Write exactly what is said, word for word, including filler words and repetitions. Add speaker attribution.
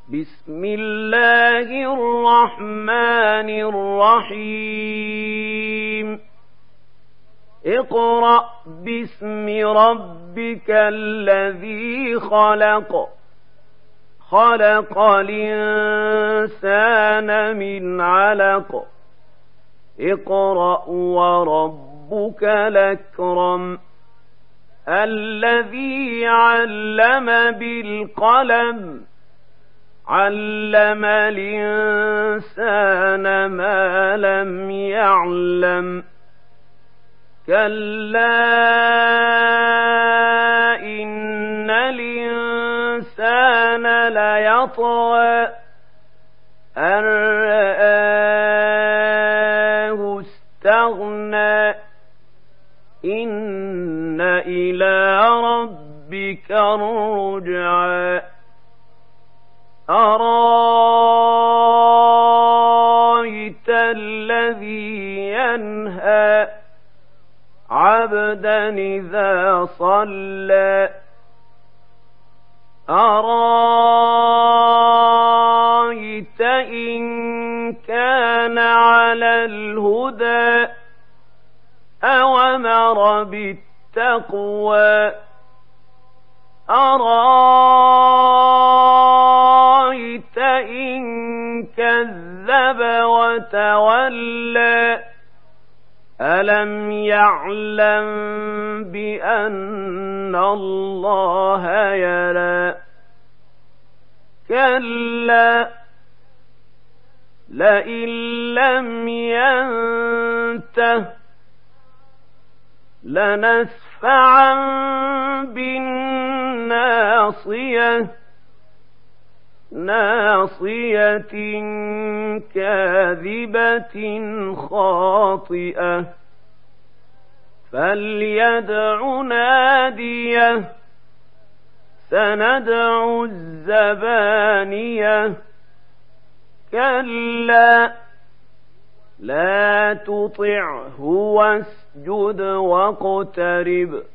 Speaker 1: بسم الله الرحمن الرحيم اقرأ باسم ربك الذي خلق خلق الإنسان من علق اقرأ وربك الأكرم الذي علم بالقلم علم الإنسان ما لم يعلم كلا إن الإنسان ليطغى أن رآه استغنى إن إلى ربك الرجعى أرايت الذي ينهى عبدا إذا صلى أرايت إن كان على الهدى أوامر بالتقوى أرايت إن كذب وتولى ألم يعلم بأن الله يرى كلا لئن لم ينته لنسفعا بالناصية ناصية كاذبة خاطئة فليدع ناديه سندع الزبانية كلا لا تطعه واسجد واقترب